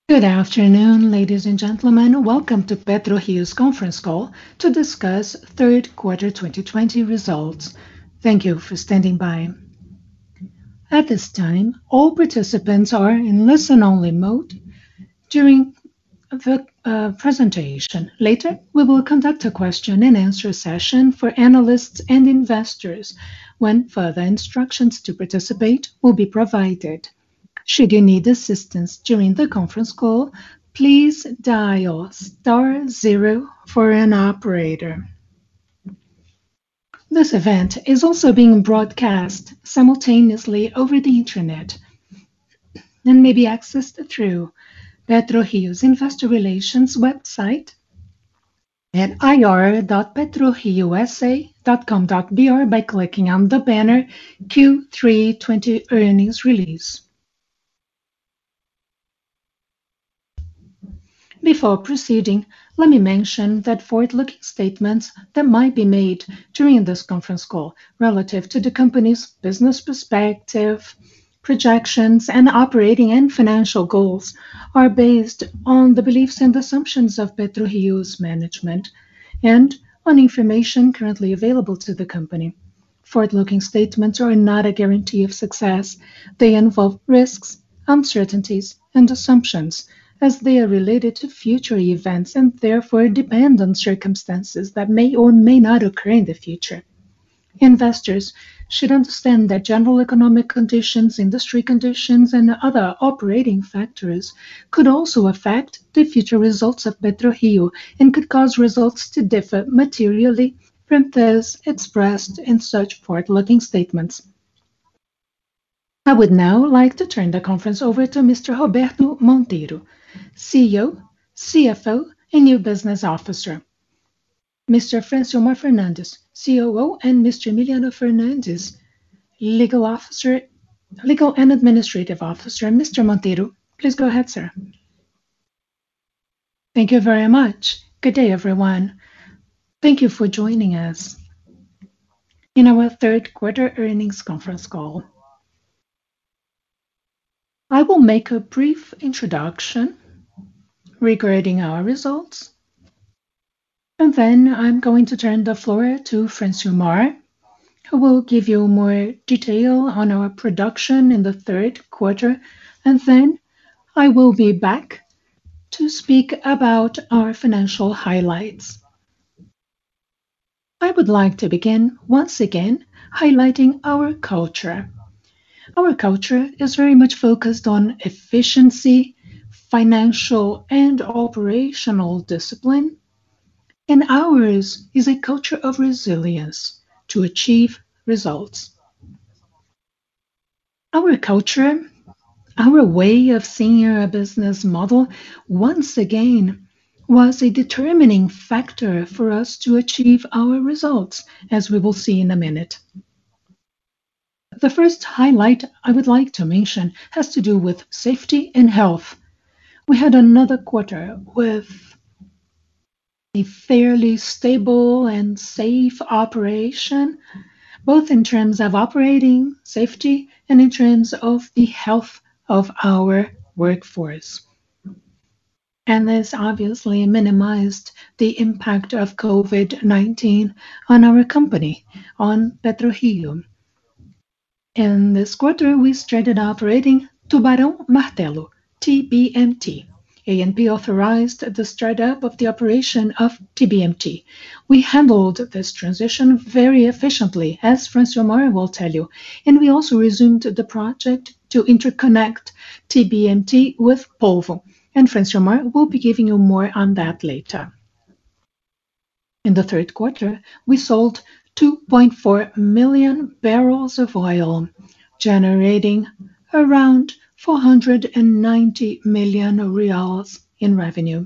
Good afternoon, ladies and gentlemen. Welcome to PetroRio's conference call to discuss third quarter 2020 results. Thank you for standing by. At this time, all participants are in listen-only mode during the presentation. Later, we will conduct a question and answer session for analysts and investors when further instructions to participate will be provided. Should you need assistance during the conference call, please dial star zero for an operator. This event is also being broadcast simultaneously over the internet and may be accessed through PetroRio's investor relations website at ir.petroriousa.com.br by clicking on the banner Q3 20 earnings release. Before proceeding, let me mention that forward-looking statements that might be made during this conference call relative to the company's business perspective, projections, and operating and financial goals are based on the beliefs and assumptions of PetroRio's management and on information currently available to the company. Forward-looking statements are not a guarantee of success. They involve risks, uncertainties, and assumptions as they are related to future events and therefore depend on circumstances that may or may not occur in the future. Investors should understand that general economic conditions, industry conditions, and other operating factors could also affect the future results of PetroRio and could cause results to differ materially from those expressed in such forward-looking statements. I would now like to turn the conference over to Mr. Roberto Monteiro, CEO, CFO, and New Business Officer. Mr. Francilmar Fernandes, COO, and Mr. Emiliano Fernandes, Legal and Administrative Officer. Mr. Monteiro, please go ahead, sir. Thank you very much. Good day, everyone. Thank you for joining us in our third quarter earnings conference call. I will make a brief introduction regarding our results, and then I'm going to turn the floor to Francilmar, who will give you more detail on our production in the third quarter, and then I will be back to speak about our financial highlights. I would like to begin once again highlighting our culture. Our culture is very much focused on efficiency, financial and operational discipline, and ours is a culture of resilience to achieve results. Our culture, our way of seeing our business model, once again, was a determining factor for us to achieve our results, as we will see in a minute. The first highlight I would like to mention has to do with safety and health. We had another quarter with a fairly stable and safe operation, both in terms of operating safety and in terms of the health of our workforce. And this obviously minimized the impact of COVID-19 on our company, on PetroRio. In this quarter, we started operating Tubarão Martelo, TBMT. ANP authorized the startup of the operation of TBMT. We handled this transition very efficiently, as Francilmar will tell you, and we also resumed the project to interconnect TBMT with Polvo, and Francilmar will be giving you more on that later. In the third quarter, we sold 2.4 million barrels of oil, generating around 490 million reais in revenue.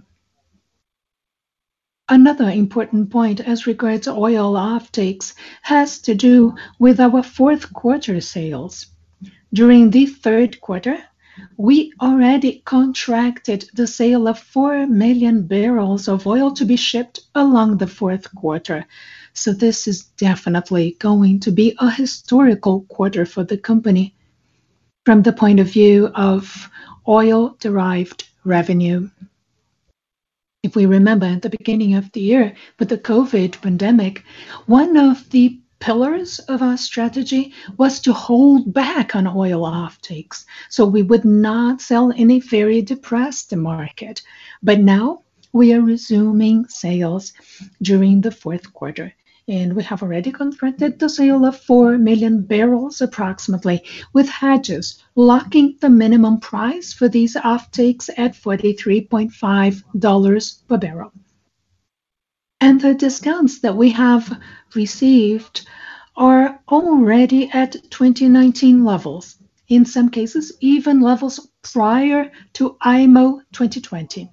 Another important point as regards oil offtakes has to do with our fourth quarter sales. During the third quarter, we already contracted the sale of 4 million barrels of oil to be shipped along the fourth quarter. So this is definitely going to be a historical quarter for the company from the point of view of oil-derived revenue. If we remember at the beginning of the year with the COVID pandemic, one of the pillars of our strategy was to hold back on oil offtakes so we would not sell in a very depressed market. But now we are resuming sales during the fourth quarter. And we have already contracted the sale of 4 million barrels approximately, with hedges locking the minimum price for these offtakes at $43.5 per barrel. And the discounts that we have received are already at 2019 levels, in some cases, even levels prior to IMO 2020.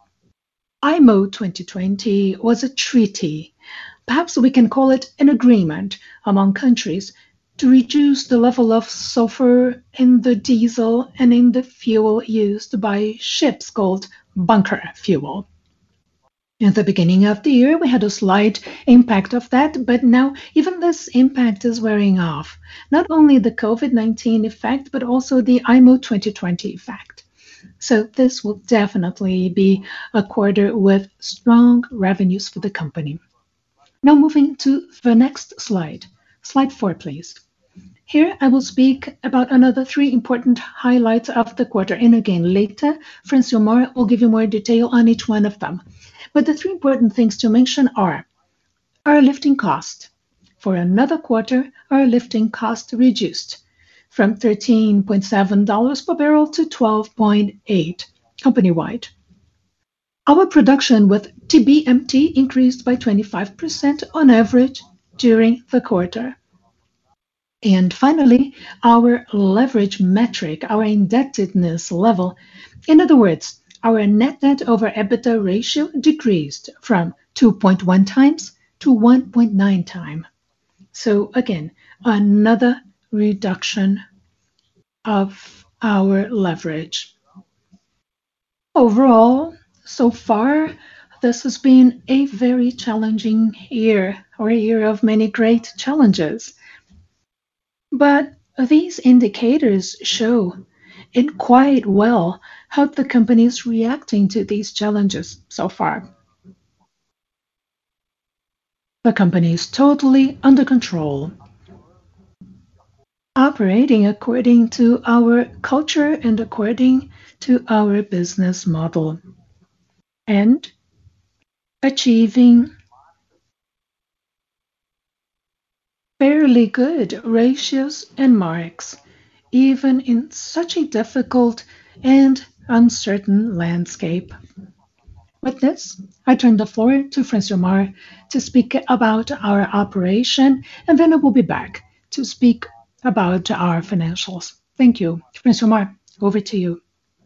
IMO 2020 was a treaty. Perhaps we can call it an agreement among countries to reduce the level of sulfur in the diesel and in the fuel used by ships called bunker fuel. In the beginning of the year, we had a slight impact of that, but now even this impact is wearing off. Not only the COVID-19 effect, but also the IMO 2020 effect. So this will definitely be a quarter with strong revenues for the company. Now moving to the next slide. Slide 4, please. Here I will speak about another 3 important highlights of the quarter. And again, later, Francilmar will give you more detail on each one of them. But the 3 important things to mention are our lifting cost. For another quarter, our lifting cost reduced from $13.7 per barrel to $12.8 company-wide. Our production with TBMT increased by 25% on average during the quarter. And finally, our leverage metric, our indebtedness level, in other words, our net debt over EBITDA ratio decreased from 2.1 times to 1.9 times. So again, another reduction of our leverage. Overall, so far, this has been a very challenging year, or a year of many great challenges. But these indicators show it quite well how the company is reacting to these challenges so far. The company is totally under control, operating according to our culture and according to our business model, and achieving fairly good ratios and marks, even in such a difficult and uncertain landscape. With this, I turn the floor to Francilmar to speak about our operation, and then I will be back to speak about our financials. Thank you. Francilmar, over to you.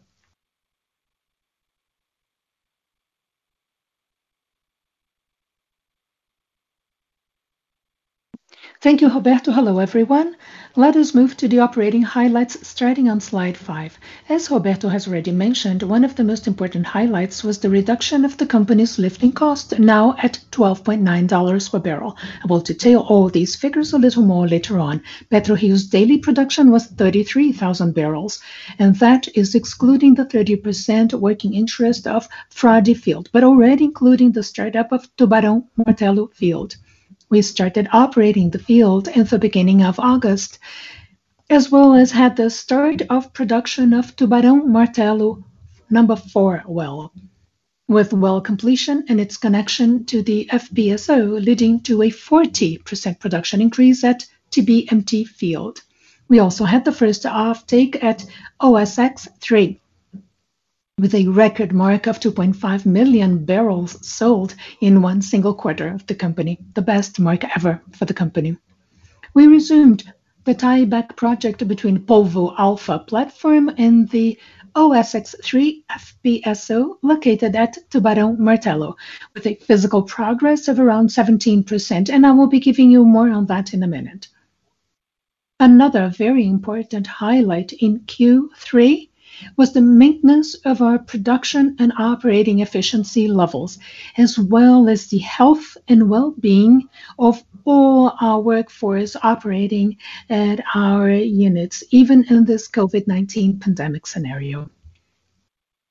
Thank you, Roberto. Hello, everyone. Let us move to the operating highlights starting on slide 5. As Roberto has already mentioned, one of the most important highlights was the reduction of the company's lifting cost, now at $12.9 per barrel. I will detail all these figures a little more later on. PetroRio's daily production was 33,000 barrels, and that is excluding the 30% working interest of Frade field, but already including the startup of Tubarão Martelo field. We started operating the field in the beginning of August, as well as had the start of production of Tubarão Martelo number 4 well, with well completion and its connection to the FPSO, leading to a 40% production increase at TBMT field. We also had the first offtake at OSX-3, with a record mark of 2.5 million barrels sold in one single quarter of the company, the best mark ever for the company. We resumed the tieback project between Polvo Alpha platform and the OSX-3 FPSO located at Tubarão Martelo, with a physical progress of around 17%, and I will be giving you more on that in a minute. Another very important highlight in Q3 was the maintenance of our production and operating efficiency levels, as well as the health and well-being of all our workforce operating at our units, even in this COVID-19 pandemic scenario.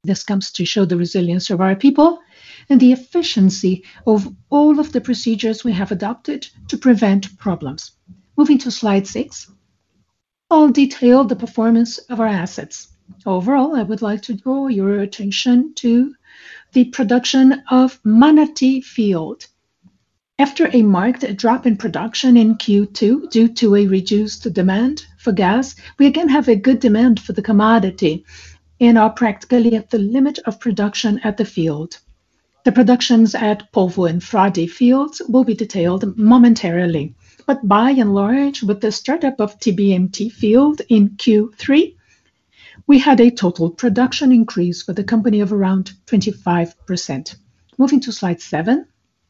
This comes to show the resilience of our people and the efficiency of all of the procedures we have adopted to prevent problems. Moving to slide 6, I'll detail the performance of our assets. Overall, I would like to draw your attention to the production of Manati field. After a marked drop in production in Q2 due to a reduced demand for gas, we again have a good demand for the commodity and are practically at the limit of production at the field. The productions at Polvo and Frade fields will be detailed momentarily, but by and large, with the startup of TBMT field in Q3, we had a total production increase for the company of around 25%. Moving to slide 7,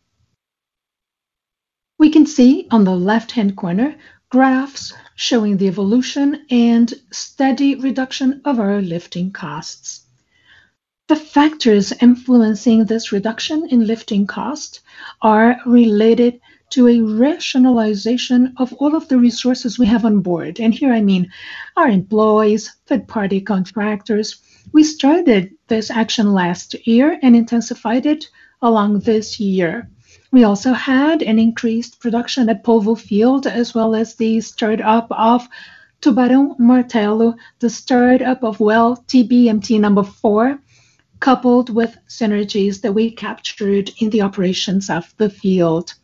we can see on the left-hand corner graphs showing the evolution and steady reduction of our lifting costs. The factors influencing this reduction in lifting cost are related to a rationalization of all of the resources we have on board. And here I mean our employees, third-party contractors. We started this action last year and intensified it along this year. We also had an increased production at Polvo field, as well as the startup of Tubarão Martelo, the startup of well TBMT number 4, coupled with synergies that we captured in the operations of the field.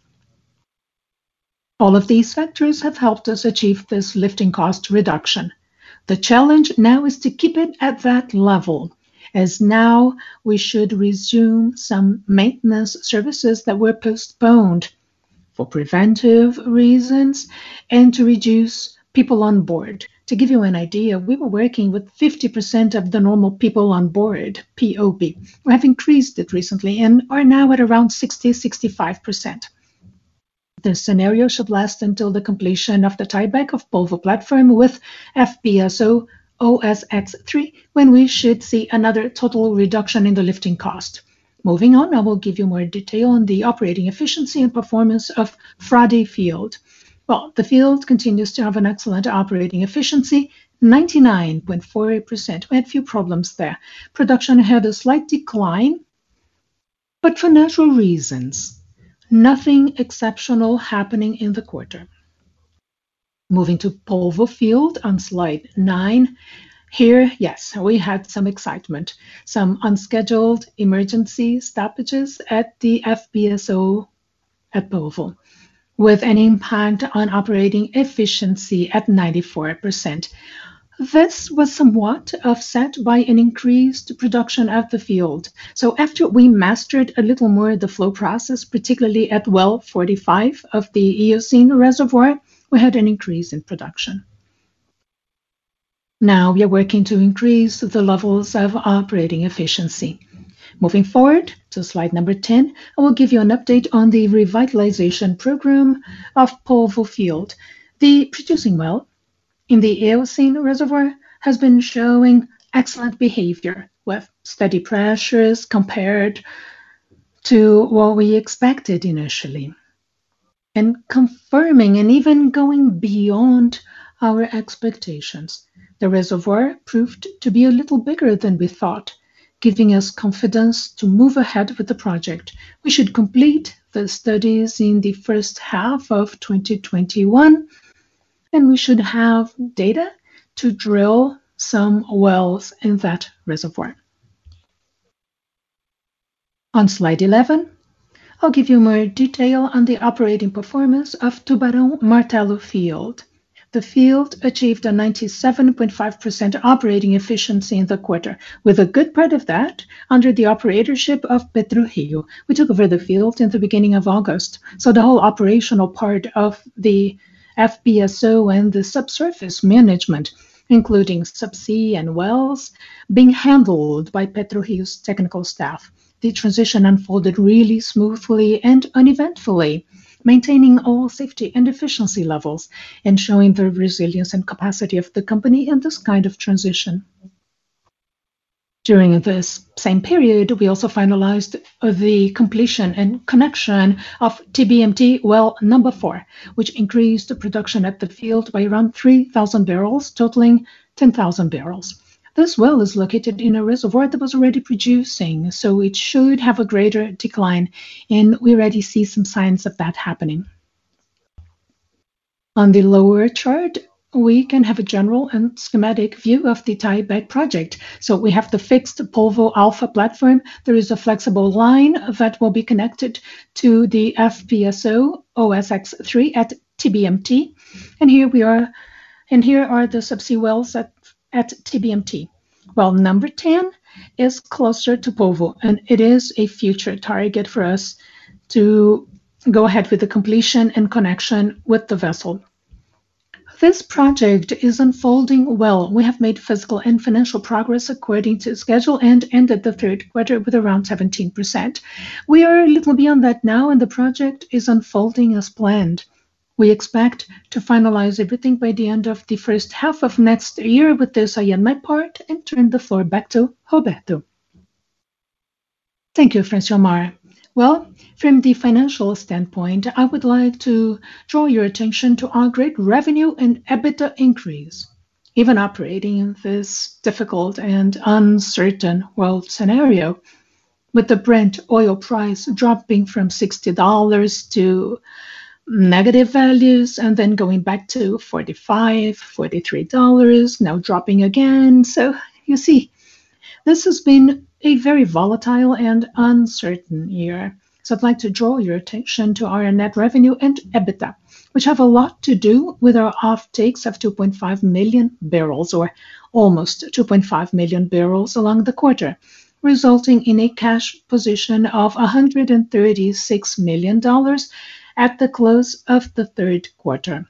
All of these factors have helped us achieve this lifting cost reduction. The challenge now is to keep it at that level, as now we should resume some maintenance services that were postponed for preventive reasons and to reduce people on board. To give you an idea, we were working with 50% of the normal people on board, POB. We have increased it recently and are now at around 60-65%. This scenario should last until the completion of the tieback of Polvo platform with FPSO OSX-3, when we should see another total reduction in the lifting cost. Moving on, I will give you more detail on the operating efficiency and performance of Frade field. Well, the field continues to have an excellent operating efficiency, 99.48%. We had few problems there. Production had a slight decline, but for natural reasons. Nothing exceptional happening in the quarter. Moving to Polvo field on slide 9. Here, yes, we had some excitement, some unscheduled emergency stoppages at the FPSO at Polvo, with an impact on operating efficiency at 94%. This was somewhat offset by an increased production at the field. So after we mastered a little more the flow process, particularly at well 45 of the Eocene reservoir, we had an increase in production. Now we are working to increase the levels of operating efficiency. Moving forward to slide number 10, I will give you an update on the revitalization program of Polvo field. The producing well in the Eocene reservoir has been showing excellent behavior with steady pressures compared to what we expected initially, and confirming and even going beyond our expectations. The reservoir proved to be a little bigger than we thought, giving us confidence to move ahead with the project. We should complete the studies in the first half of 2021, and we should have data to drill some wells in that reservoir. On slide 11, I'll give you more detail on the operating performance of Tubarão Martelo field. The field achieved a 97.5% operating efficiency in the quarter, with a good part of that under the operatorship of PetroRio. We took over the field in the beginning of August, so the whole operational part of the FPSO and the subsurface management, including subsea and wells, being handled by PetroRio's technical staff. The transition unfolded really smoothly and uneventfully, maintaining all safety and efficiency levels and showing the resilience and capacity of the company in this kind of transition. During this same period, we also finalized the completion and connection of TBMT well number 4, which increased the production at the field by around 3,000 barrels, totaling 10,000 barrels. This well is located in a reservoir that was already producing, so it should have a greater decline, and we already see some signs of that happening. On the lower chart, we can have a general and schematic view of the tieback project. So we have the fixed Polvo Alpha platform. There is a flexible line that will be connected to the FPSO OSX-3 at TBMT. And here are the subsea wells at TBMT. Well, number 10 is closer to Polvo, and it is a future target for us to go ahead with the completion and connection with the vessel. This project is unfolding well. We have made physical and financial progress according to schedule and ended the third quarter with around 17%. We are a little beyond that now, and the project is unfolding as planned. We expect to finalize everything by the end of the first half of next year. With this, I end my part and turn the floor back to Roberto. Thank you, Francilmar. Well, from the financial standpoint, I would like to draw your attention to our great revenue and EBITDA increase. Even operating in this difficult and uncertain world scenario, with the Brent oil price dropping from $60 to negative values and then going back to $45, $43, now dropping again. So you see, this has been a very volatile and uncertain year. So I'd like to draw your attention to our net revenue and EBITDA, which have a lot to do with our offtakes of 2.5 million barrels, or almost 2.5 million barrels along the quarter, resulting in a cash position of $136 million at the close of the third quarter.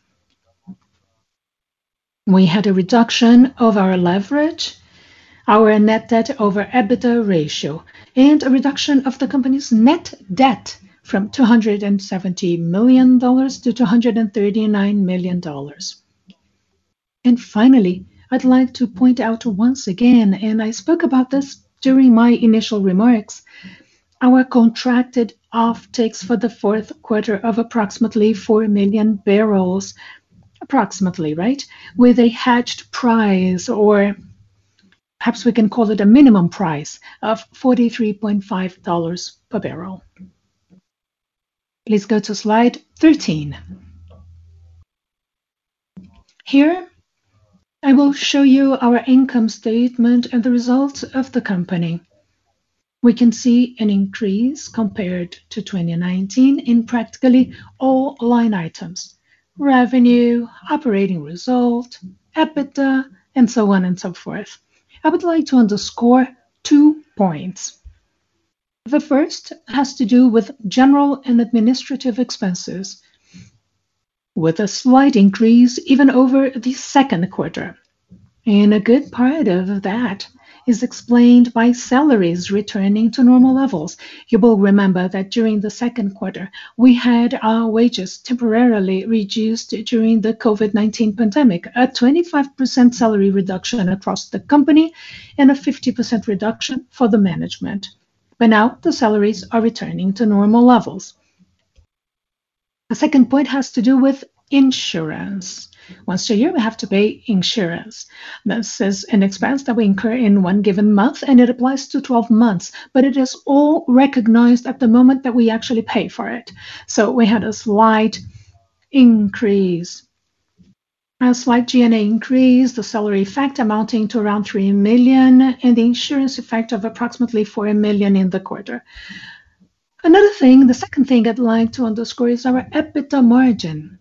We had a reduction of our leverage, our net debt over EBITDA ratio, and a reduction of the company's net debt from $270 million to $239 million. And finally, I'd like to point out once again, and I spoke about this during my initial remarks, our contracted offtakes for the fourth quarter of approximately 4 million barrels, approximately, right? With a hedged price, or perhaps we can call it a minimum price, of $43.5 per barrel. Please go to slide 13. Here, I will show you our income statement and the results of the company. We can see an increase compared to 2019 in practically all line items: revenue, operating result, EBITDA, and so on and so forth. I would like to underscore 2 points. The first has to do with general and administrative expenses, with a slight increase even over the second quarter. And a good part of that is explained by salaries returning to normal levels. You will remember that during the second quarter, we had our wages temporarily reduced during the COVID-19 pandemic, a 25% salary reduction across the company and a 50% reduction for the management. But now the salaries are returning to normal levels. The second point has to do with insurance. Once a year, we have to pay insurance. This is an expense that we incur in one given month, and it applies to 12 months, but it is all recognized at the moment that we actually pay for it. So we had a slight increase, a slight G&A increase, the salary effect amounting to around 3 million, and the insurance effect of approximately 4 million in the quarter. Another thing, the second thing I'd like to underscore is our EBITDA margin.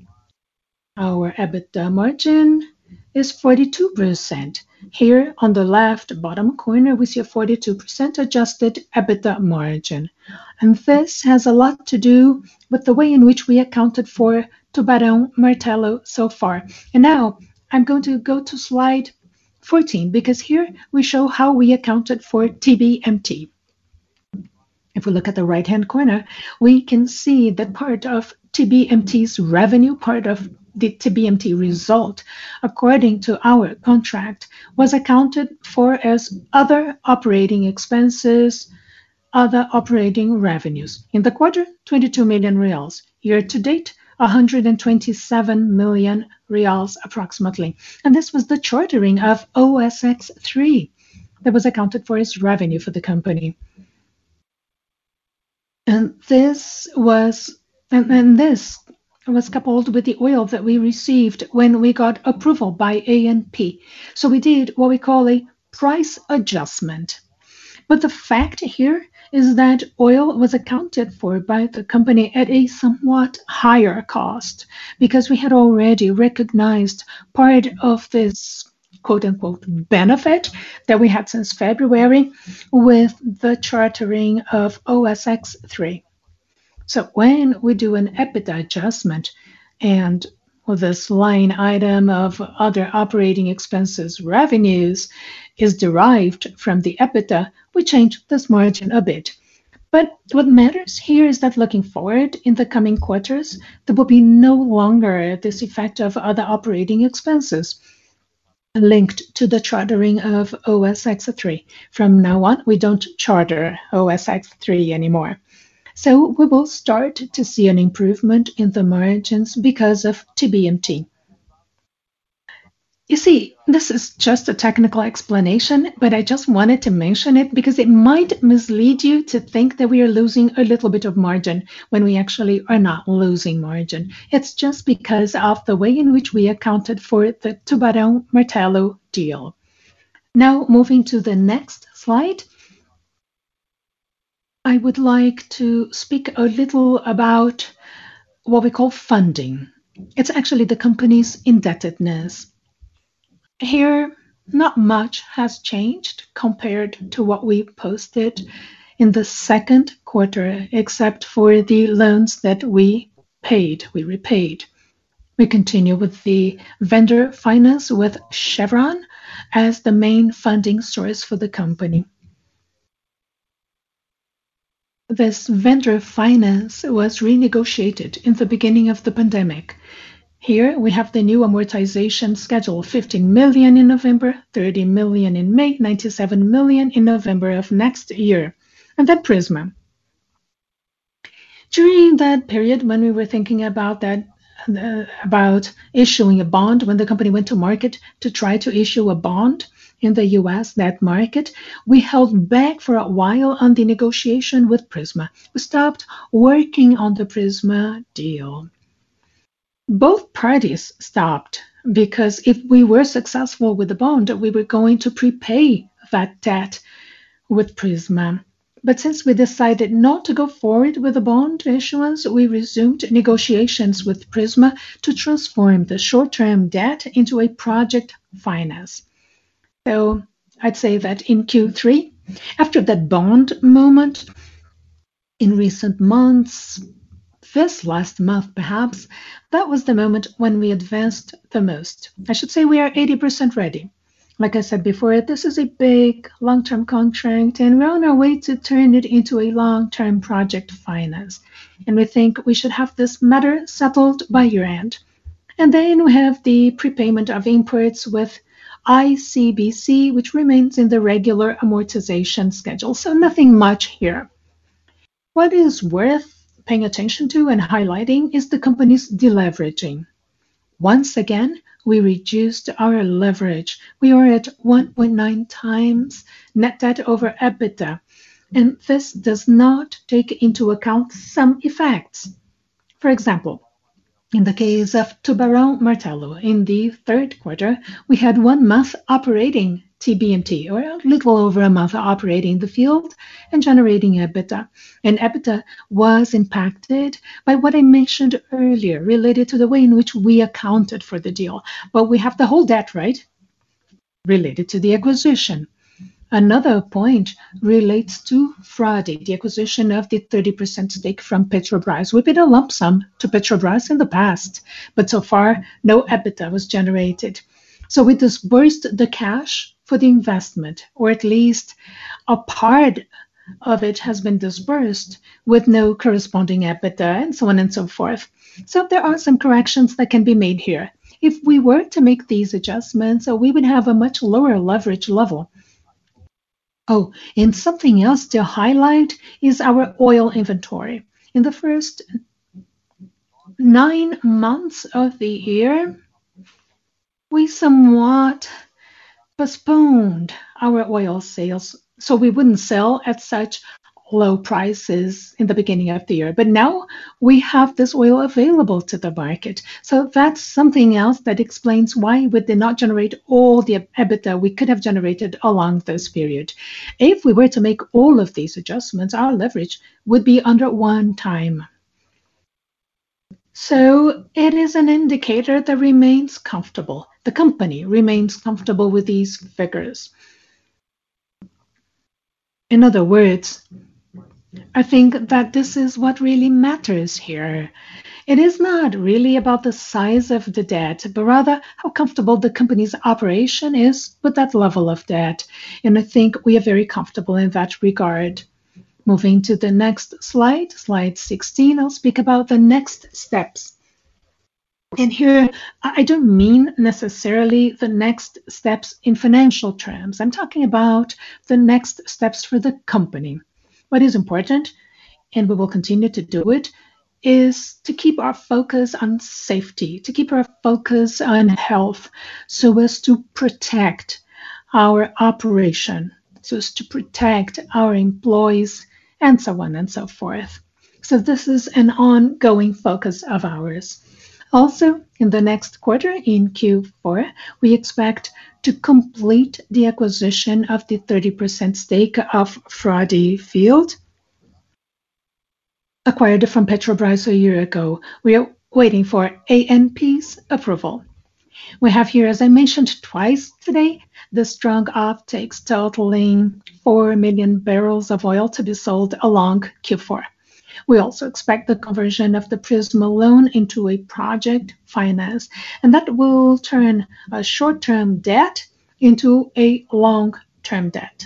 Our EBITDA margin is 42%. Here on the left bottom corner, we see a 42% adjusted EBITDA margin. And this has a lot to do with the way in which we accounted for Tubarão Martelo so far. And now I'm going to go to slide 14, because here we show how we accounted for TBMT. If we look at the right-hand corner, we can see that part of TBMT's revenue, part of the TBMT result, according to our contract, was accounted for as other operating expenses, other operating revenues. In the quarter, 22 million reals. Year to date, 127 million reals approximately. And this was the chartering of OSX-3 that was accounted for as revenue for the company. And this was coupled with the oil that we received when we got approval by ANP. So we did what we call a price adjustment. But the fact here is that oil was accounted for by the company at a somewhat higher cost because we had already recognized part of this quote unquote benefit that we had since February with the chartering of OSX-3. So when we do an EBITDA adjustment and this line item of other operating expenses revenues is derived from the EBITDA, we change this margin a bit. But what matters here is that looking forward in the coming quarters, there will be no longer this effect of other operating expenses linked to the chartering of OSX-3. From now on, we don't charter OSX-3 anymore. So we will start to see an improvement in the margins because of TBMT. You see, this is just a technical explanation, but I just wanted to mention it because it might mislead you to think that we are losing a little bit of margin when we actually are not losing margin. It's just because of the way in which we accounted for the Tubarão Martelo deal. Now, moving to the next slide, I would like to speak a little about what we call funding. It's actually the company's indebtedness. Here, not much has changed compared to what we posted in the second quarter, except for the loans that we repaid. We continue with the vendor finance with Chevron as the main funding source for the company. This vendor finance was renegotiated in the beginning of the pandemic. Here we have the new amortization schedule, 15 million in November, 30 million in May, 97 million in November of next year. And then Prisma. During that period when we were thinking about issuing a bond, when the company went to market to try to issue a bond, in the US, that market, we held back for a while on the negotiation with Prisma. We stopped working on the Prisma deal. Both parties stopped because if we were successful with the bond, we were going to prepay that debt with Prisma. But since we decided not to go forward with the bond issuance, we resumed negotiations with Prisma to transform the short-term debt into a project finance. So I'd say that in Q3, after that bond moment, in recent months, this last month perhaps, that was the moment when we advanced the most. I should say we are 80% ready. Like I said before, this is a big long-term contract and we're on our way to turn it into a long-term project finance. And we think we should have this matter settled by year-end. And then we have the prepayment of imports with ICBC, which remains in the regular amortization schedule. So nothing much here. What is worth paying attention to and highlighting is the company's deleveraging. Once again, we reduced our leverage. We are at 1.9 times net debt over EBITDA. And this does not take into account some effects. For example, in the case of Tubarão Martelo, in the third quarter, we had 1 month operating TBMT, or a little over a month operating the field and generating EBITDA. And EBITDA was impacted by what I mentioned earlier, related to the way in which we accounted for the deal. But we have the whole debt, right? Related to the acquisition. Another point relates to Frade, the acquisition of the 30% stake from Petrobras. We paid a lump sum to Petrobras in the past, but so far no EBITDA was generated. So we disbursed the cash for the investment, or at least a part of it has been disbursed with no corresponding EBITDA, and so on and so forth. So there are some corrections that can be made here. If we were to make these adjustments, we would have a much lower leverage level. Oh, and something else to highlight is our oil inventory. In the first 9 months of the year, we somewhat postponed our oil sales so we wouldn't sell at such low prices in the beginning of the year. But now we have this oil available to the market. So that's something else that explains why we did not generate all the EBITDA we could have generated along this period. If we were to make all of these adjustments, our leverage would be under 1x. So it is an indicator that remains comfortable. The company remains comfortable with these figures. In other words, I think that this is what really matters here. It is not really about the size of the debt, but rather how comfortable the company's operation is with that level of debt. And I think we are very comfortable in that regard. Moving to the next slide, slide 16, I'll speak about the next steps. And here, I don't mean necessarily the next steps in financial terms. I'm talking about the next steps for the company. What is important, and we will continue to do it, is to keep our focus on safety, to keep our focus on health, so as to protect our operation, so as to protect our employees, and so on and so forth. So this is an ongoing focus of ours. Also, in the next quarter, in Q4, we expect to complete the acquisition of the 30% stake of Frade Field, acquired from Petrobras a year ago. We are waiting for ANP's approval. We have here, as I mentioned twice today, the strong offtakes totaling 4 million barrels of oil to be sold along Q4. We also expect the conversion of the Prisma loan into a project finance, and that will turn a short-term debt into a long-term debt.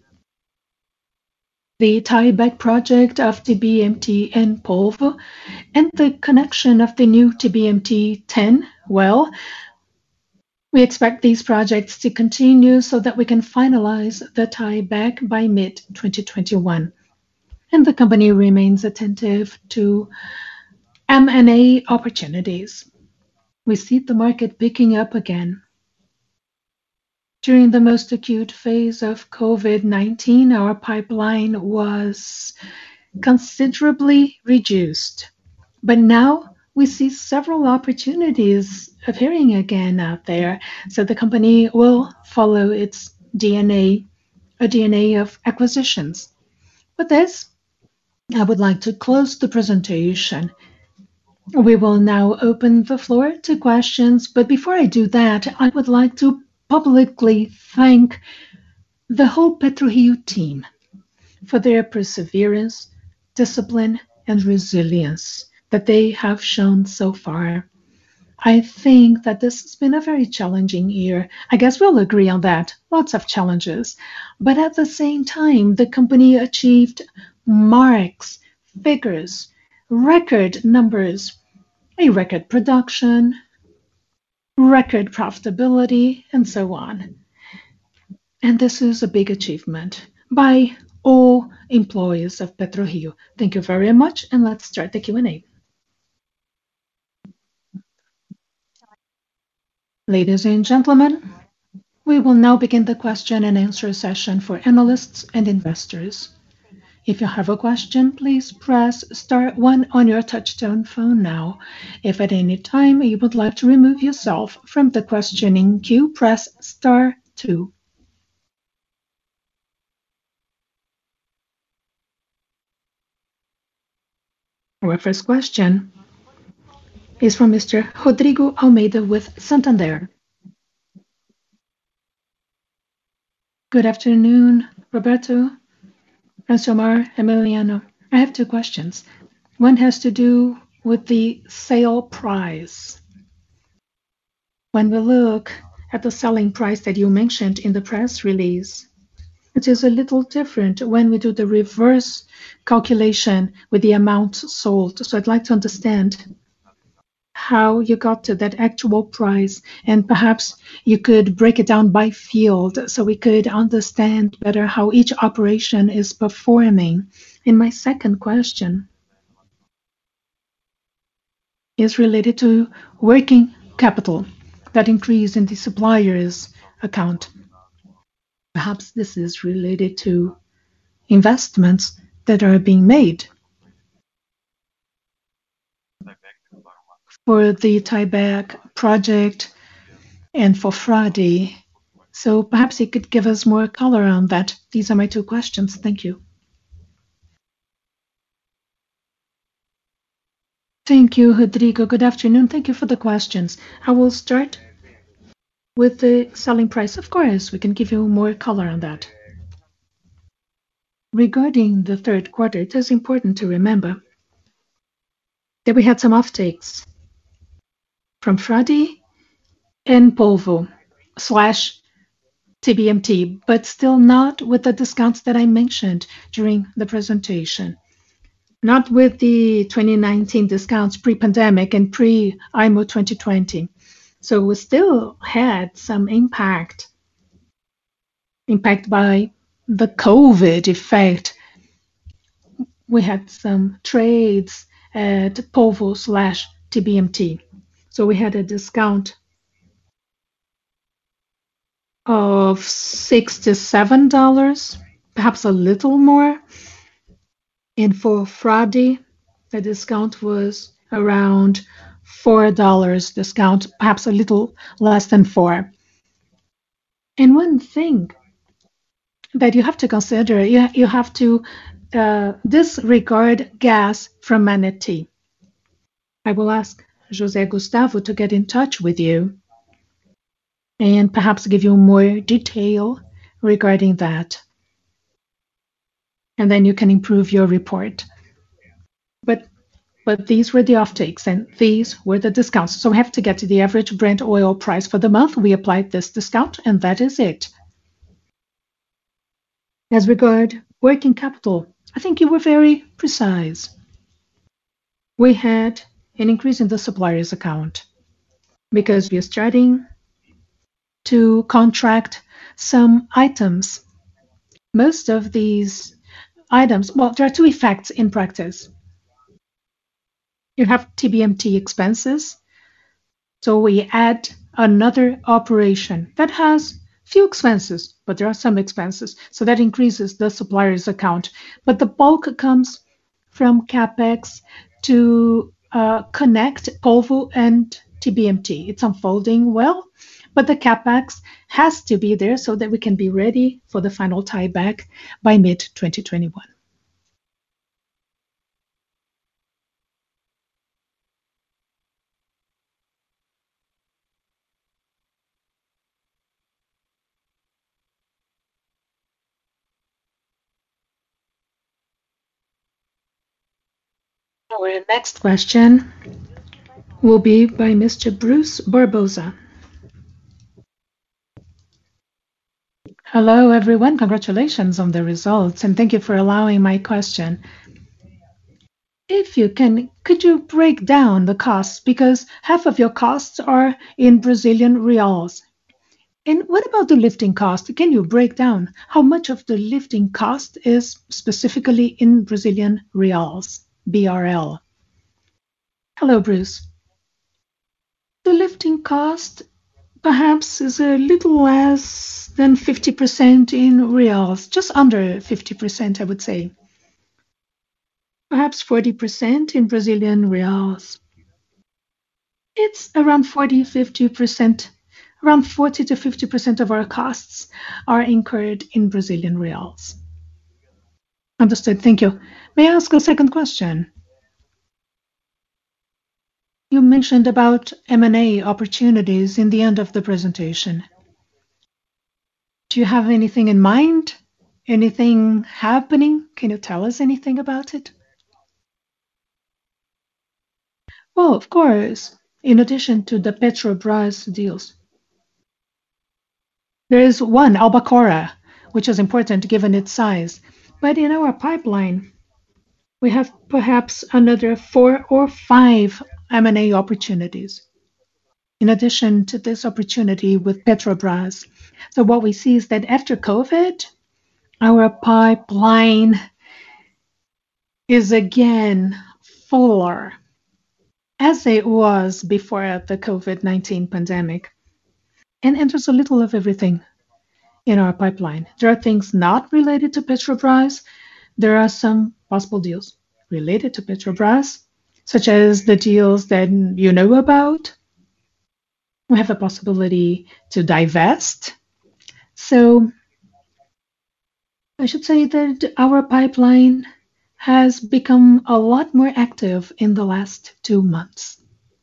The tieback project of TBMT and Polvo and the connection of the new TBMT-10 well, we expect these projects to continue so that we can finalize the tieback by mid-2021. And the company remains attentive to M&A opportunities. We see the market picking up again. During the most acute phase of COVID-19, our pipeline was considerably reduced. But now we see several opportunities appearing again out there. So the company will follow its DNA, a DNA of acquisitions. With this, I would like to close the presentation. We will now open the floor to questions, but before I do that, I would like to publicly thank the whole PetroRio team for their perseverance, discipline, and resilience that they have shown so far. I think that this has been a very challenging year. I guess we'll agree on that. Lots of challenges. But at the same time, the company achieved marks, figures, record numbers, a record production, record profitability, and so on. And this is a big achievement by all employees of PetroRio. Thank you very much, and let's start the Q&A. Ladies and gentlemen, we will now begin the question and answer session for analysts and investors. If you have a question, please press *1 on your touchtone phone now. If at any time you would like to remove yourself from the questioning queue, press *2. Our first question is from Mr. Rodrigo Almeida with Santander. Good afternoon, Roberto, Francilmar, Emiliano. I have two questions. One has to do with the sale price. When we look at the selling price that you mentioned in the press release, it is a little different when we do the reverse calculation with the amount sold. So I'd like to understand how you got to that actual price, and perhaps you could break it down by field so we could understand better how each operation is performing. And my second question is related to working capital, that increase in the suppliers account. Perhaps this is related to investments that are being made for the tieback project and for Frade. So perhaps you could give us more color on that. These are my two questions. Thank you. Thank you, Rodrigo. Good afternoon. Thank you for the questions. I will start with the selling price. Of course, we can give you more color on that. Regarding the third quarter, it is important to remember that we had some offtakes from Frade and Polvo slash TBMT, but still not with the discounts that I mentioned during the presentation. Not with the 2019 discounts pre-pandemic and pre-IMO 2020. So we still had some impact by the COVID effect. We had some trades at Polvo slash TBMT. So we had a discount of $6 to $7, perhaps a little more. And for Frade, the discount was around $4 discount, perhaps a little less than 4. And one thing that you have to consider, you have to disregard gas from Manatee. I will ask José Gustavo to get in touch with you and perhaps give you more detail regarding that. And then you can improve your report. But these were the offtakes and these were the discounts. So we have to get to the average Brent oil price for the month. We applied this discount and that is it. As regard working capital, I think you were very precise. We had an increase in the suppliers account because we are starting to contract some items. Most of these items, well, there are two effects in practice. You have TBMT expenses, so we add another operation that has few expenses, but there are some expenses, so that increases the suppliers account. But the bulk comes from CapEx to connect Polvo and TBMT. It's unfolding well, but the CapEx has to be there so that we can be ready for the final tieback by mid-2021. Our next question will be by Mr. Bruce Barbosa. Hello, everyone. Congratulations on the results, and thank you for allowing my question. If you can, could you break down the costs? Because half of your costs are in Brazilian reals. And what about the lifting cost? Can you break down how much of the lifting cost is specifically in Brazilian reals, BRL? Hello, Bruce. The lifting cost perhaps is a little less than 50% in reals, just under 50%, I would say. Perhaps 40% in Brazilian reals. It's around 50%. Around 40 to 50% of our costs are incurred in Brazilian reals. Understood. Thank you. May I ask a second question? You mentioned about M&A opportunities in the end of the presentation. Do you have anything in mind? Anything happening? Can you tell us anything about it? Well, of course, in addition to the Petrobras deals, there is one, Albacora, which is important given its size. But in our pipeline, we have perhaps another 4 or 5 M&A opportunities. In addition to this opportunity with Petrobras. So what we see is that after COVID, our pipeline is again fuller. as it was before the COVID-19 pandemic. And there's a little of everything in our pipeline. There are things not related to Petrobras. There are some possible deals related to Petrobras, such as the deals that you know about. We have a possibility to divest. So I should say that our pipeline has become a lot more active in the last 2 months.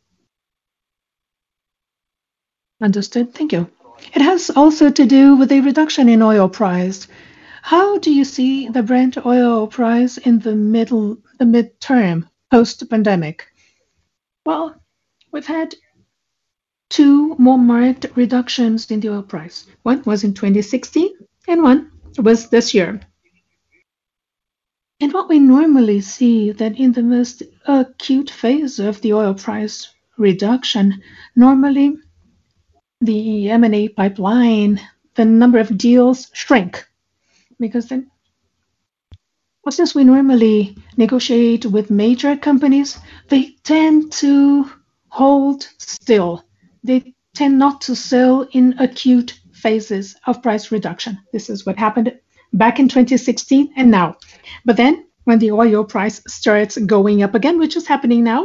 Understood? Thank you. It has also to do with a reduction in oil price. How do you see the Brent oil price in the midterm post-pandemic? Well, we've had two more marked reductions in the oil price. One was in 2016 and one was this year. And what we normally see that in the most acute phase of the oil price reduction, normally the M&A pipeline, the number of deals shrink because then, well, since we normally negotiate with major companies, they tend to hold still. They tend not to sell in acute phases of price reduction. This is what happened back in 2016 and now. But then when the oil price starts going up again, which is happening now,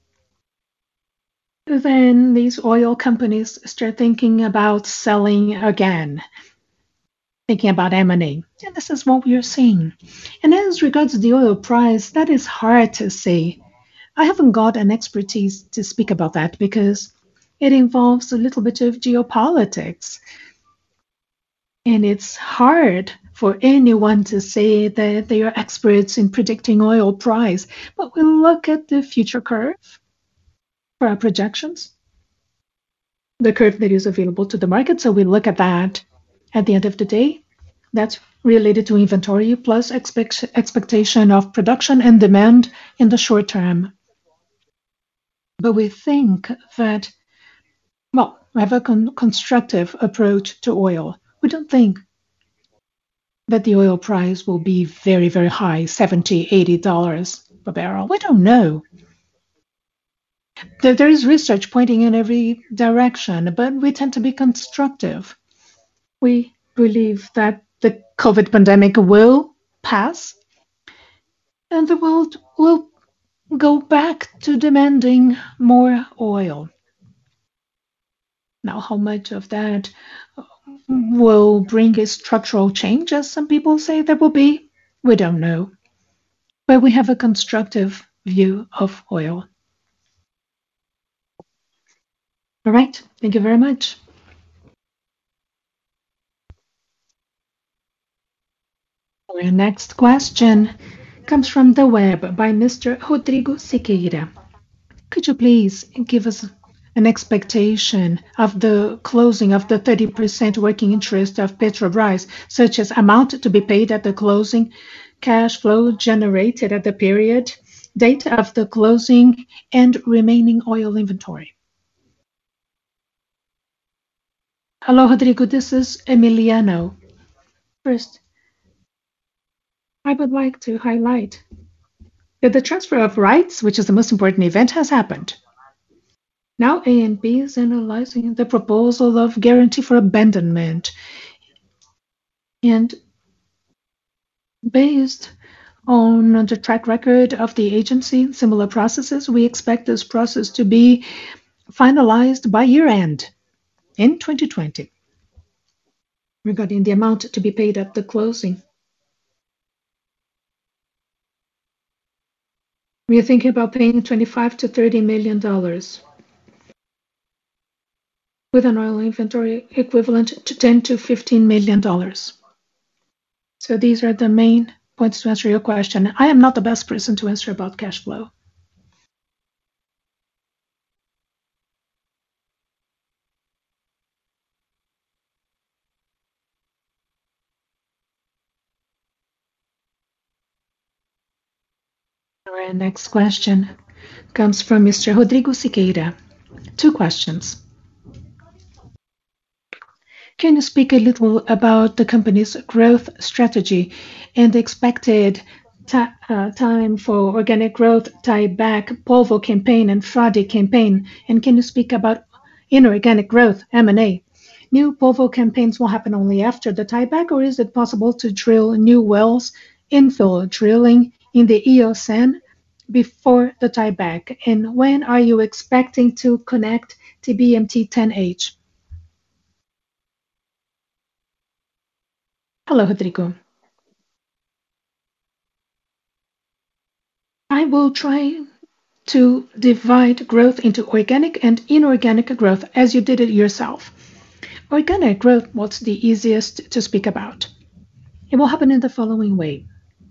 then these oil companies start thinking about selling again, thinking about M&A. And this is what we are seeing. And as regards the oil price, that is hard to say. I haven't got an expertise to speak about that because it involves a little bit of geopolitics. And it's hard for anyone to say that they are experts in predicting oil price. But we look at the future curve for our projections, the curve that is available to the market. So we look at that at the end of the day. That's related to inventory plus expectation of production and demand in the short term. But we think that, well, we have a constructive approach to oil. We don't think that the oil price will be very, very high, $70, $80 per barrel. We don't know. There is research pointing in every direction, but we tend to be constructive. We believe that the COVID pandemic will pass and the world will go back to demanding more oil. Now, how much of that will bring a structural change, as some people say there will be, we don't know. But we have a constructive view of oil. All right. Thank you very much. Our next question comes from the web by Mr. Rodrigo Siqueira. Could you please give us an expectation of the closing of the 30% working interest of Petrobras, such as amount to be paid at the closing, cash flow generated at the period, date of the closing, and remaining oil inventory? Hello, Rodrigo. This is Emiliano. First, I would like to highlight that the transfer of rights, which is the most important event, has happened. Now ANP is analyzing the proposal of guarantee for abandonment. And based on the track record of the agency, similar processes, we expect this process to be finalized by year-end in 2020. Regarding the amount to be paid at the closing, we are thinking about paying $25 to $30 million with an oil inventory equivalent to $10 to $15 million. So these are the main points to answer your question. I am not the best person to answer about cash flow. Our next question comes from Mr. Rodrigo Siqueira. Two questions. Can you speak a little about the company's growth strategy and the expected time for organic growth, tieback, Polvo campaign, and Frade campaign? And can you speak about inorganic growth, M&A? New Polvo campaigns will happen only after the tieback, or is it possible to drill new wells, infill drilling in the Eocene before the tieback? And when are you expecting to connect TBMT-10H? Hello, Rodrigo. I will try to divide growth into organic and inorganic growth as you did it yourself. Organic growth, what's the easiest to speak about? It will happen in the following way.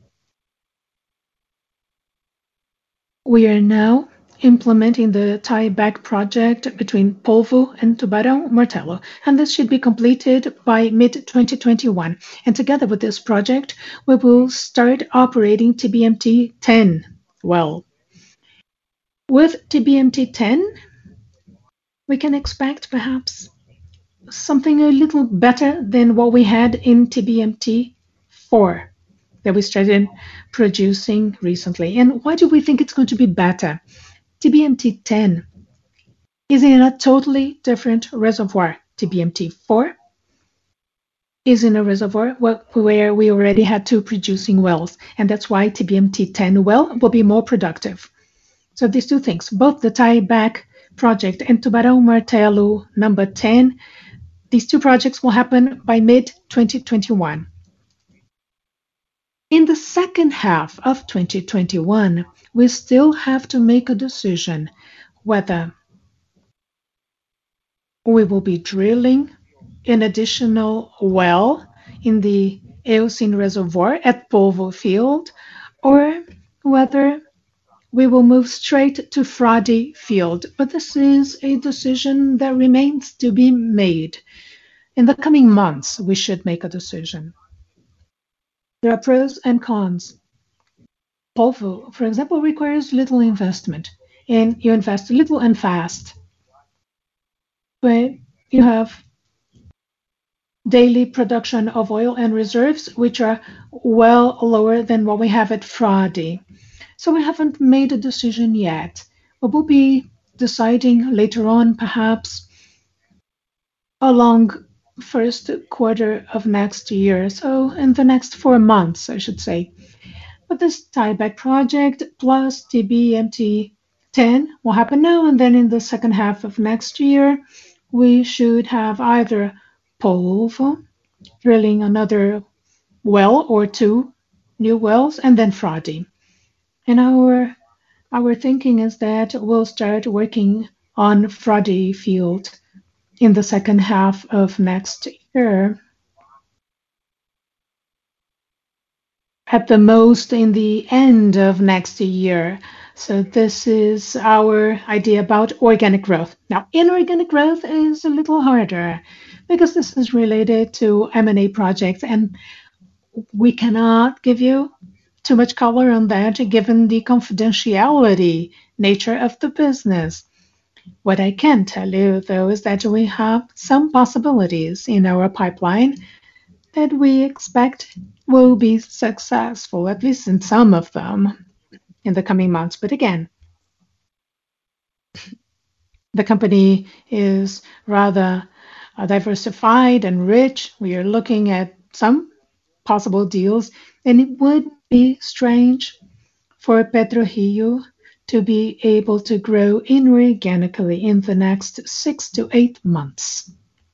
We are now implementing the tieback project between Polvo and Tubarão Martelo, and this should be completed by mid-2021. And together with this project, we will start operating TBMT-10 well. With TBMT-10, we can expect perhaps something a little better than what we had in TBMT-4 that we started producing recently. And why do we think it's going to be better? TBMT-10 is in a totally different reservoir. TBMT-4 is in a reservoir where we already had two producing wells, and that's why TBMT-10 well will be more productive. So these two things, both the tieback project and Tubarão Martelo number 10, these two projects will happen by mid-2021. In the second half of 2021, we still have to make a decision whether we will be drilling an additional well in the Eocene reservoir at Polvo field, or whether we will move straight to Frade field. But this is a decision that remains to be made. In the coming months, we should make a decision. There are pros and cons. Polvo, for example, requires little investment, and you invest little and fast. But you have daily production of oil and reserves, which are well lower than what we have at Frade. So we haven't made a decision yet, but we'll be deciding later on, perhaps along first quarter of next year. So in the next 4 months, I should say. But this tieback project plus TBMT-10 will happen now, and then in the second half of next year, we should have either Polvo drilling another well or two new wells, and then Frade. And our thinking is that we'll start working on Frade field in the second half of next year. At the most in the end of next year. So this is our idea about organic growth. Now, inorganic growth is a little harder because this is related to M&A projects, and we cannot give you too much color on that given the confidentiality nature of the business. What I can tell you, though, is that we have some possibilities in our pipeline that we expect will be successful, at least in some of them, in the coming months. But again, the company is rather diversified and rich. We are looking at some possible deals, and it would be strange for PetroRio to be able to grow inorganically in the next 6 to 8 months.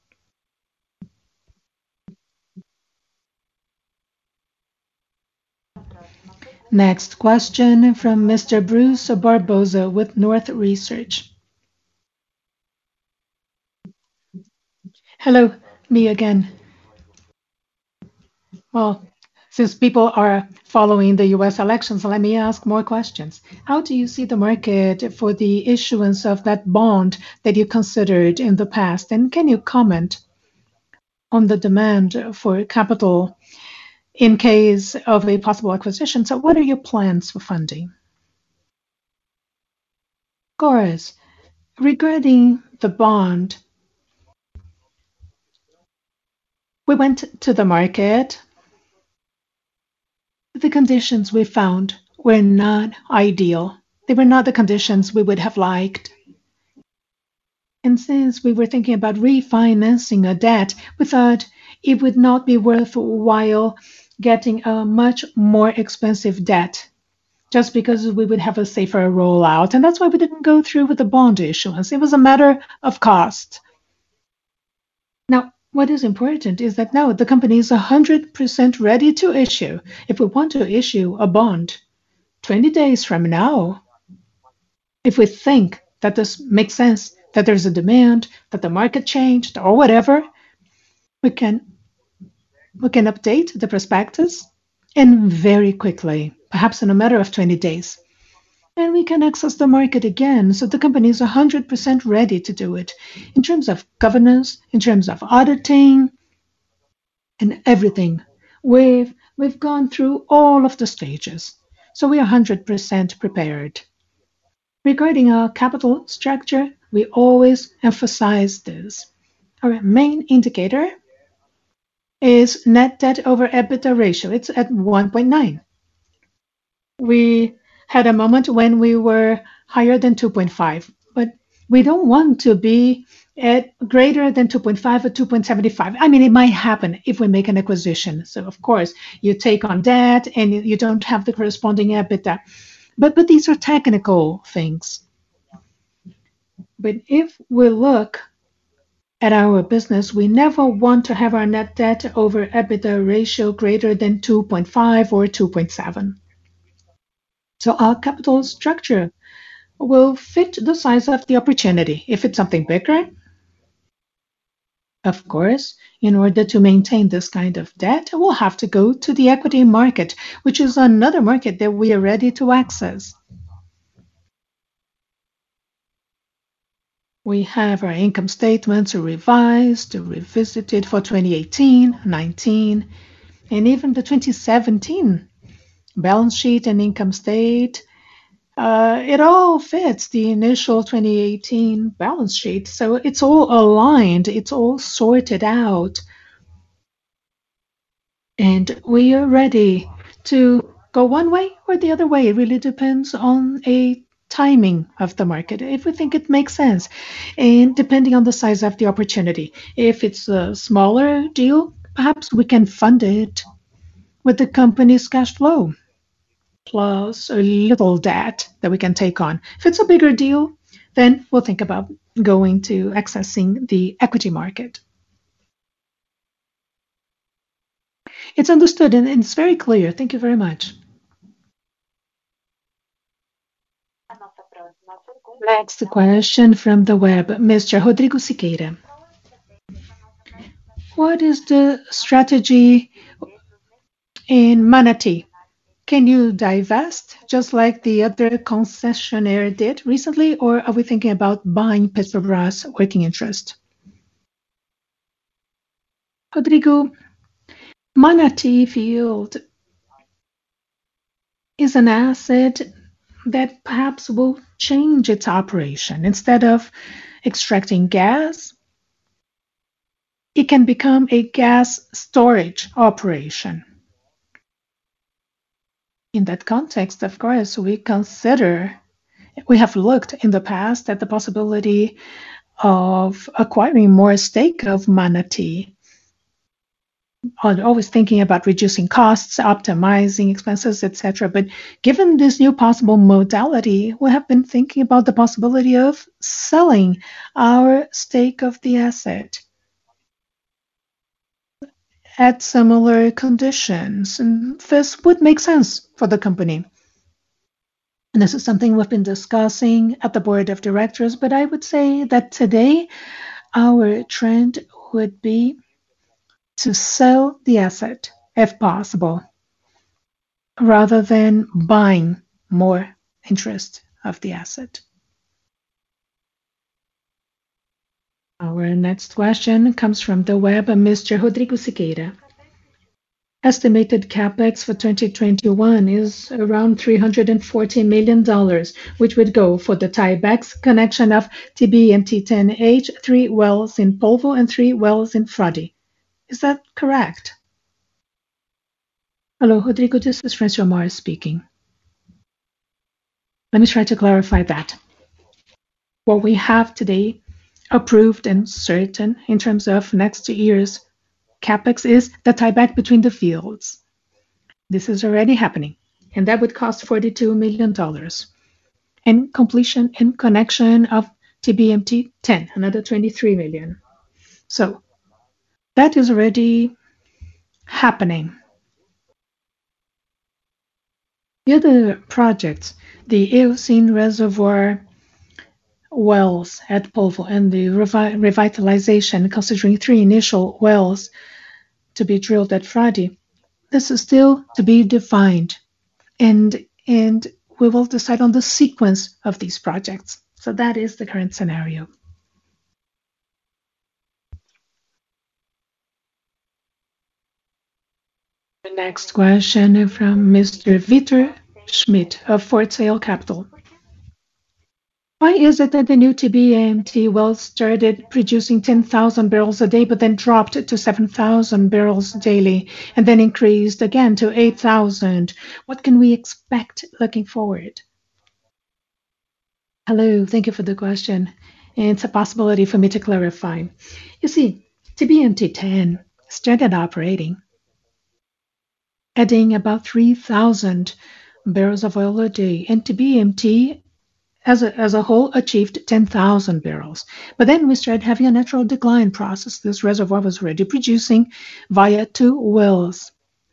Next question from Mr. Bruce Barbosa with North Research. Hello, me again. Well, since people are following the US elections, let me ask more questions. How do you see the market for the issuance of that bond that you considered in the past? And can you comment on the demand for capital in case of a possible acquisition? So what are your plans for funding? Of course, regarding the bond, we went to the market The conditions we found were not ideal. They were not the conditions we would have liked. And since we were thinking about refinancing a debt, we thought it would not be worthwhile getting a much more expensive debt just because we would have a safer rollout. And that's why we didn't go through with the bond issuance. It was a matter of cost. Now, what is important is that now the company is 100% ready to issue. If we want to issue a bond 20 days from now, if we think that this makes sense, that there's a demand, that the market changed, or whatever, we can update the prospectus and very quickly, perhaps in a matter of 20 days. And we can access the market again. So the company is 100% ready to do it in terms of governance, in terms of auditing, and everything. We've gone through all of the stages. So we are 100% prepared. Regarding our capital structure, we always emphasize this. Our main indicator is net debt over EBITDA ratio. It's at 1.9. We had a moment when we were higher than 2.5, but we don't want to be at greater than 2.5 or 2.75. I mean, it might happen if we make an acquisition. So, of course, you take on debt and you don't have the corresponding EBITDA. But these are technical things. But if we look at our business, we never want to have our net debt over EBITDA ratio greater than 2.5 or 2.7. So our capital structure will fit the size of the opportunity. If it's something bigger, of course, in order to maintain this kind of debt, we'll have to go to the equity market, which is another market that we are ready to access. We have our income statements revised, revisited for 2018, 19, and even the 2017 balance sheet and income state. It all fits the initial 2018 balance sheet. So it's all aligned, it's all sorted out. And we are ready to go one way or the other way. It really depends on a timing of the market, if we think it makes sense, and depending on the size of the opportunity. If it's a smaller deal, perhaps we can fund it with the company's cash flow plus a little debt that we can take on. If it's a bigger deal, then we'll think about going to accessing the equity market. It's understood and it's very clear. Thank you very much. Next question from the web, Mr. Rodrigo Siqueira. What is the strategy in Manati? Can you divest just like the other concessionaire did recently, or are we thinking about buying Petrobras working interest? Rodrigo, Manati field is an asset that perhaps will change its operation. Instead of extracting gas, it can become a gas storage operation. In that context, of course, we have looked in the past at the possibility of acquiring more stake of Manati. Always thinking about reducing costs, optimizing expenses, etc. But given this new possible modality, we have been thinking about the possibility of selling our stake of the asset at similar conditions. And this would make sense for the company. And this is something we've been discussing at the board of directors, but I would say that today our trend would be to sell the asset if possible, rather than buying more interest of the asset. Our next question comes from the web, Mr. Rodrigo Siqueira. Estimated capex for 2021 is around $340 million, which would go for the tiebacks connection of TBMT-10H, 3 wells in Polvo and 3 wells in Frade. Is that correct? Hello, Rodrigo. This is Francio Morris speaking. Let me try to clarify that. What we have today approved and certain in terms of next year's capex is the tieback between the fields. This is already happening, and that would cost $42 million. And completion and connection of TBMT 10, another 23 million. So that is already happening. The other projects, the Eocene Reservoir wells at Polvo and the revitalization, considering three initial wells to be drilled at Frade, this is still to be defined, and we will decide on the sequence of these projects. So that is the current scenario. The next question from Mr. Vitor Schmidt of Fort Sail Capital. Why is it that the new TBMT well started producing 10,000 barrels a day, but then dropped to 7,000 barrels daily, and then increased again to 8,000? What can we expect looking forward? Hello, thank you for the question. It's a possibility for me to clarify. You see, TBMT 10 started operating, adding about 3,000 barrels of oil a day, and TBMT as a whole achieved 10,000 barrels. But then we started having a natural decline process. This reservoir was already producing via two wells.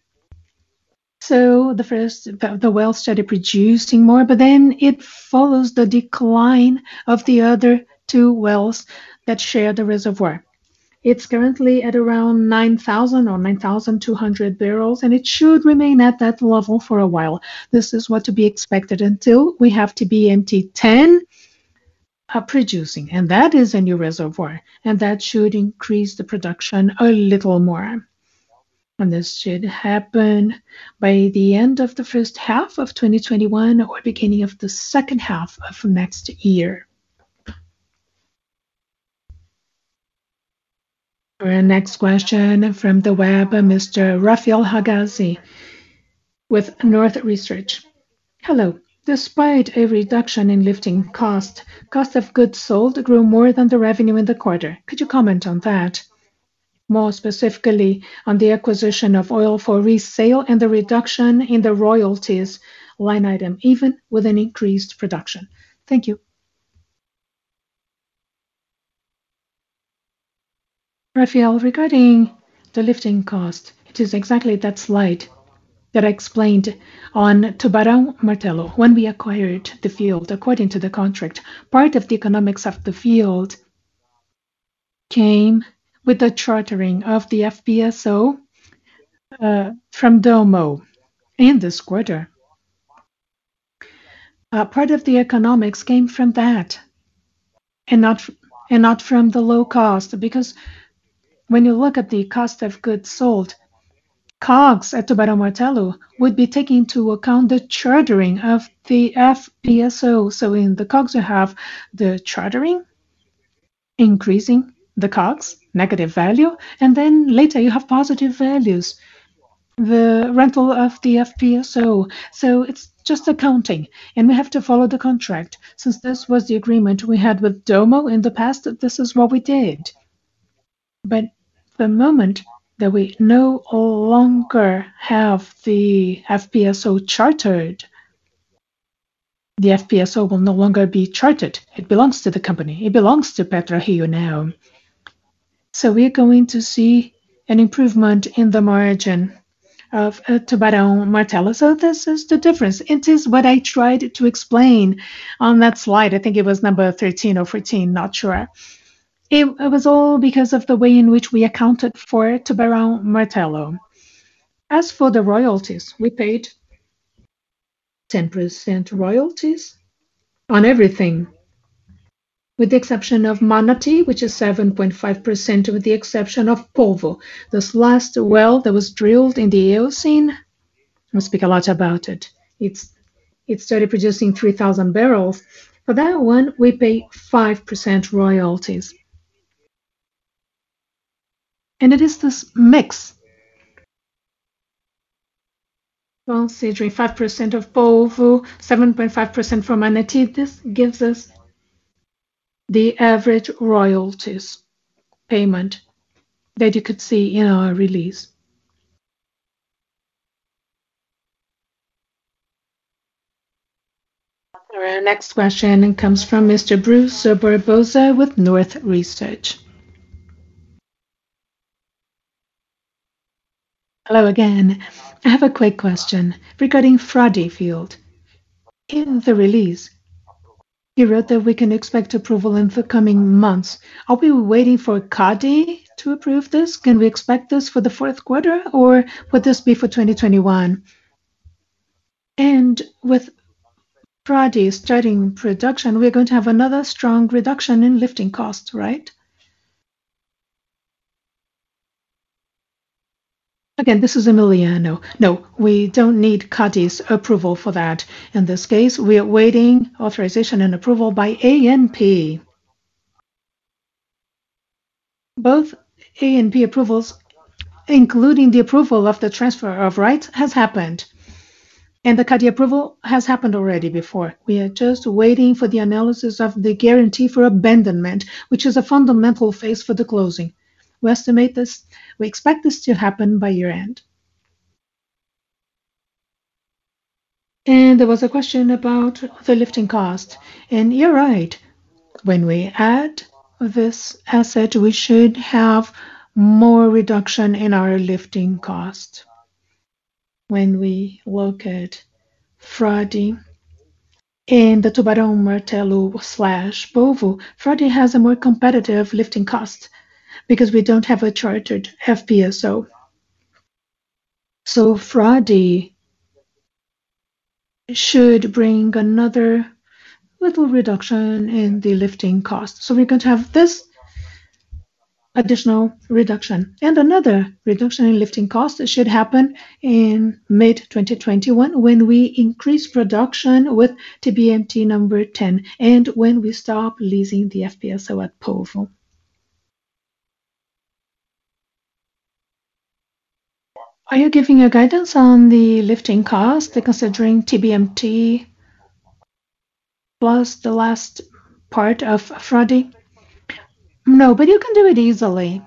So the well started producing more, but then it follows the decline of the other two wells that share the reservoir. It's currently at around 9,000 or 9,200 barrels, and it should remain at that level for a while. This is what to be expected until we have TBMT 10 producing, and that is a new reservoir, and that should increase the production a little more. And this should happen by the end of the first half of 2021 or beginning of the second half of next year. Our next question from the web, Mr. Rafael Hagazi with North Research. Hello. Despite a reduction in lifting cost of goods sold grew more than the revenue in the quarter. Could you comment on that? More specifically, on the acquisition of oil for resale and the reduction in the royalties line item, even with an increased production. Thank you. Rafael, regarding the lifting cost, it is exactly that slide that I explained on Tubarão Martelo. When we acquired the field, according to the contract, part of the economics of the field came with the chartering of the FPSO from Domo in this quarter. Part of the economics came from that, and not from the low cost, because when you look at the cost of goods sold, COGS at Tubarão Martelo would be taking into account the chartering of the FPSO. So in the COGS you have the chartering increasing the COGS, negative value, and then later you have positive values, the rental of the FPSO. So it's just accounting, and we have to follow the contract. Since this was the agreement we had with Domo in the past, this is what we did. But the moment that we no longer have the FPSO chartered, the FPSO will no longer be chartered. It belongs to the company. It belongs to PetroRio now. So we're going to see an improvement in the margin of Tubarão Martelo. So this is the difference. It is what I tried to explain on that slide. I think it was number 13 or 14, not sure. It was all because of the way in which we accounted for Tubarão Martelo. As for the royalties, we paid 10% royalties on everything, with the exception of Manati, which is 7.5%, with the exception of Polvo. This last well that was drilled in the Eocene, we'll speak a lot about it. It started producing 3,000 barrels. For that one, we pay 5% royalties. And it is this mix Considering 5% of Polvo, 7.5% for Manatee, this gives us the average royalties payment that you could see in our release. Our next question comes from Mr. Bruce Barbosa with North Research. Hello again. I have a quick question regarding Frade field. In the release, you wrote that we can expect approval in the coming months. Are we waiting for CADE to approve this? Can we expect this for the fourth quarter, or would this be for 2021? And with Frade starting production, we're going to have another strong reduction in lifting costs, right? Again, this is Emiliano. No, we don't need CADE's approval for that. In this case, we are waiting authorization and approval by ANP. Both ANP approvals, including the approval of the transfer of rights, has happened. And the CADE approval has happened already before. We are just waiting for the analysis of the guarantee for abandonment, which is a fundamental phase for the closing. We expect this to happen by year-end. And there was a question about the lifting cost. And you're right. When we add this asset, we should have more reduction in our lifting cost. When we look at Frade and the Tubarão Martelo / Polvo, Frade has a more competitive lifting cost because we don't have a chartered FPSO. So Frade should bring another little reduction in the lifting cost. So we're going to have this additional reduction. And another reduction in lifting costs should happen in mid-2021 when we increase production with TBMT number 10 and when we stop leasing the FPSO at Polvo. Are you giving a guidance on the lifting cost, considering TBMT plus the last part of Frade? No, but you can do it easily.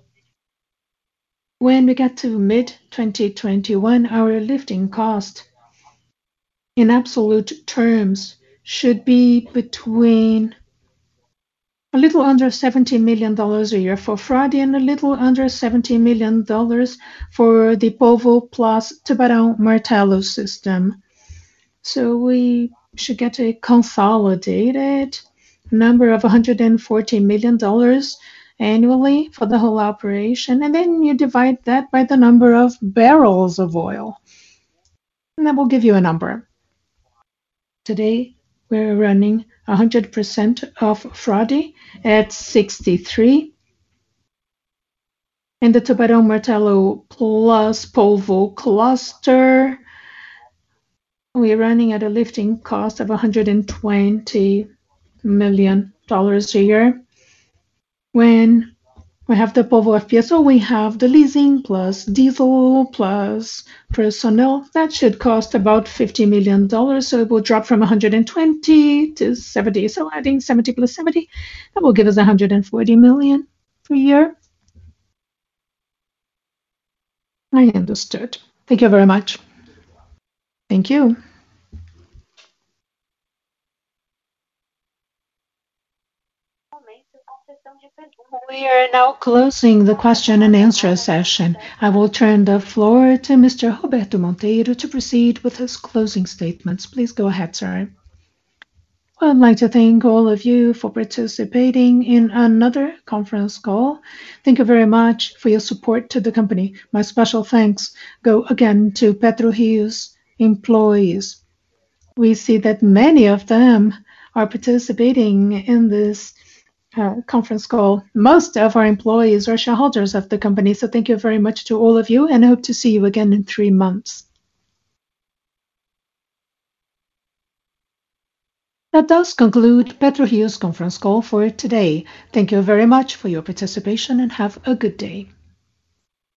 When we get to mid-2021, our lifting cost in absolute terms should be between a little under $70 million a year for Frade and a little under $70 million for the Polvo plus Tubarão Martelo system. So we should get a consolidated number of $140 million annually for the whole operation, and then you divide that by the number of barrels of oil, and that will give you a number. Today, we're running 100% of Frade at 63, and the Tubarão Martelo plus Polvo cluster, we're running at a lifting cost of $120 million a year. When we have the Polvo FPSO, we have the leasing plus diesel plus personnel. That should cost about $50 million, so it will drop from 120 to 70. So adding 70 plus 70, that will give us 140 million per year. I understood. Thank you very much. Thank you. We are now closing the question and answer session. I will turn the floor to Mr. Roberto Monteiro to proceed with his closing statements. Please go ahead, sir. Well, I'd like to thank all of you for participating in another conference call. Thank you very much for your support to the company. My special thanks go again to PetroRio's employees. We see that many of them are participating in this conference call. Most of our employees are shareholders of the company, so thank you very much to all of you, and I hope to see you again in 3 months. That does conclude PetroRio's conference call for today. Thank you very much for your participation and have a good day.